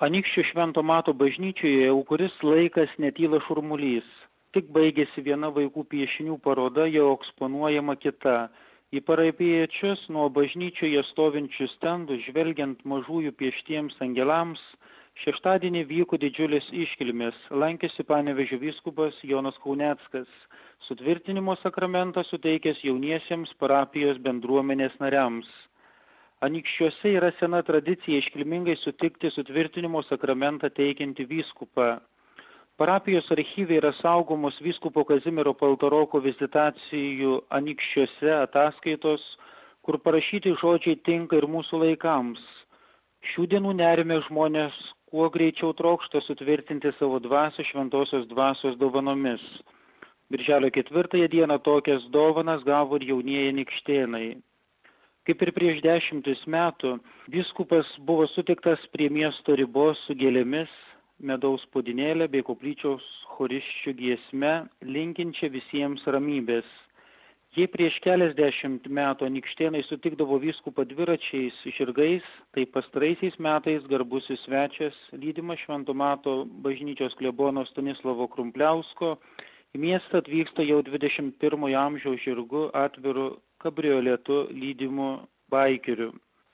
Anykščių Švento Mato bažnyčioje jau kuris laikas netyla šurmulys. Tik baigėsi viena vaikų piešinių paroda, jau eksponuojama kita. Į parapijiečius nuo bažnyčioje stovinčių stendų, žvelgiant mažųjų pieštiems angelams, šeštadienį vyko didžiulės iškilmės. Lankėsi Panevėžio vyskupas Jonas Kauneckas, sutvirtinimo sakramentą suteikęs jauniesiems parapijos bendruomenės nariams. Anykščiuose yra sena tradicija iškilmingai sutikti sutvirtinimo sakramentą teikiantį vyskupą. Parapijos archyve yra saugomos vyskupo Kazimiero Paltaroko vizitacijų Anykščiuose ataskaitos, kur parašyti žodžiai tinka ir mūsų laikams. Šių dienų nerime žmonės kuo greičiau trokšta sutvirtinti savo dvasią šventosios dvasios dovanomis. Birželio 4 dieną tokias dovanas gavo ir jaunieji anykštėnai. Kaip ir prieš 10 metų, vyskupas buvo sutiktas prie miesto ribos su gėlėmis, medaus puodynėlė bei koplyčios chorisčių giesme, linkinčia visiems ramybės. Jei prieš keliasdešimt metų anykštėnai sutikdavo vyskupą dviračiais, žirgais, tai pastaraisiais metais garbusis svečias, lydimas Švento Mato bažnyčios klebono Stanislovo Krumpliausko, į miestą atvyksta jau 21 amžiaus žirgu atviru kabrioletu lydimu baikeriu.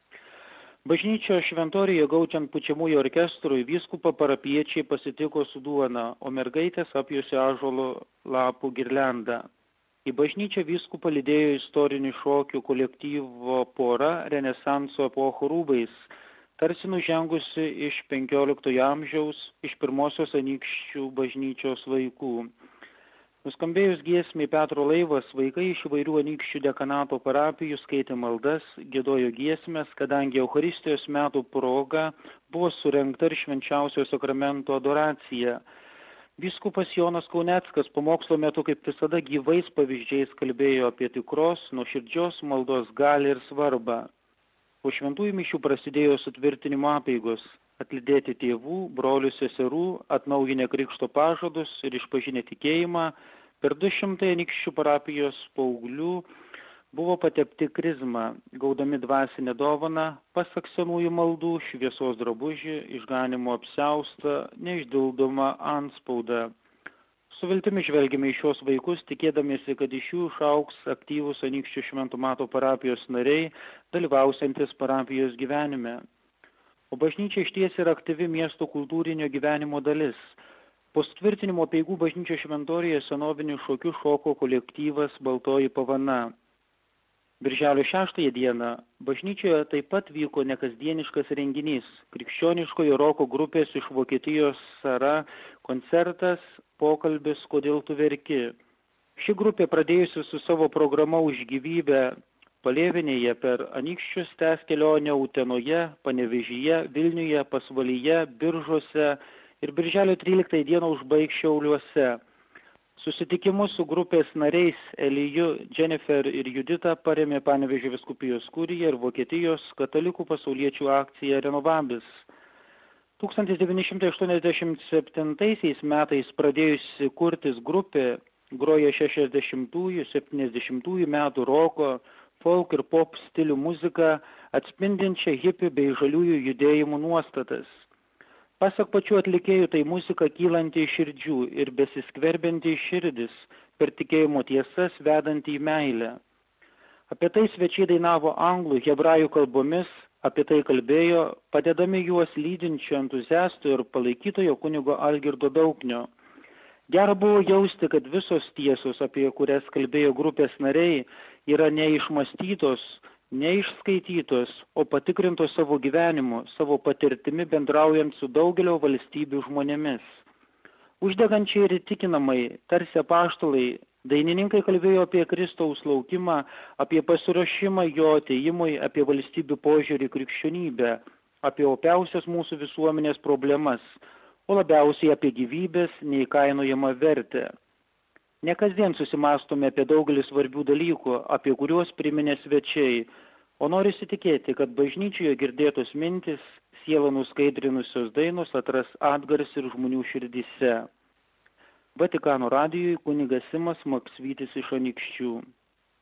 Bažnyčios šventorijoje gaučiant pučiamųjų orkestrui vyskupą parapiečiai pasitiko su duona, o mergaitės apjuosė ąžuolo lapų girliandą. Į bažnyčią vyskupą lydėjo istorinių šokių kolektyvo pora Renesanso epochų rūbais, tarsi nužengusi iš 15 amžiaus, iš pirmosios Anykščių bažnyčios laikų. Nuskambėjus giesmei Petro laivas, vaikai iš įvairių Anykščių dekanato parapijų skaitė maldas, giedojo giesmes, kadangi Eucharistijos metų proga buvo surengta ir švenčiausio sakramento adoracija. Vyskupas Jonas Kauneckas pamokslo metu kaip visada gyvais pavyzdžiais kalbėjo apie tikros, nuoširdžios maldos galią ir svarbą. Po šventųjų mišių prasidėjo sutvirtinimo apeigos. Atlydėti tėvų, brolių, seserų, atnaujinę krikšto pažadus ir išpažinę tikėjimą, per 200 Anykščių parapijos paauglių buvo patepti krizmą, gaudami dvasinę dovaną, pasak senųjų maldų, šviesos drabužį, išganimo apsiaustą, neišdildomą antspaudą. Su viltimi žvelgime į šios vaikus, tikėdamiesi, kad iš jų išaugs aktyvūs Anykščių Švento Mato parapijos nariai, dalyvausiantis parapijos gyvenime. O bažnyčia išties yra aktyvi miesto kultūrinio gyvenimo dalis. Po sutvirtinimo apeigų bažnyčios šventorijoje senovinių šokių šoko kolektyvas Baltoji pavana. Birželio 6 dieną bažnyčioje taip pat vyko nekasdieniškas renginys – krikščioniškojo roko grupės iš Vokietijos Sara koncertas Pokalbis, kodėl tu verki. Ši grupė pradėjusi su savo programa Už gyvybę Palėvinėje per Anykščius tęs kelionę Utenoje, Panevėžyje, Vilniuje, Pasvalyje, Biržuose ir birželio 13 dieną užbaigs Šiauliuose. Susitikimus su grupės nariais Eliju, Jennifer ir Judita parėmė Panevėžio vyskupijos kurija ir Vokietijos katalikų pasauliečių akcija Renovabis. 1987 metais pradėjusi kurtis grupė groja 60-70 metų roko, folk ir pop stilių muziką, atspindinčią hipių bei žaliųjų judėjimų nuostatas. Pasak pačių atlikėjų, tai muzika kylanti iš širdžių ir besiskverbianti iš širdis, per tikėjimo tiesas vedanti į meilę. Apie tai svečiai dainavo anglų, hebrajų kalbomis, apie tai kalbėjo, padedami juos lydinčio entuziastų ir palaikytojo kunigo Algirdo Dauknio. Gera buvo jausti, kad visos tiesos, apie kurias kalbėjo grupės nariai, yra neišmastytos, neišskaitytos, o patikrintos savo gyvenimu, savo patirtimi bendraujant su daugelio valstybių žmonėmis. Uždegančiai ir įtikinamai, tarsi apaštalai, dainininkai kalbėjo apie Kristaus laukimą, apie pasiruošimą jo atėjimui, apie valstybių požiūrį krikščionybę, apie opiausias mūsų visuomenės problemas, o labiausiai apie gyvybės neįkainojamą vertę. Ne kasdien susimastome apie daugelį svarbių dalykų, apie kuriuos priminė svečiai, o norisi tikėti, kad bažnyčioje girdėtos mintis, sielą nuskaidrinusios dainos atras atgarsį ir žmonių širdyse. Vatikano radijui kunigas Simas Maksvytis iš Anykščių.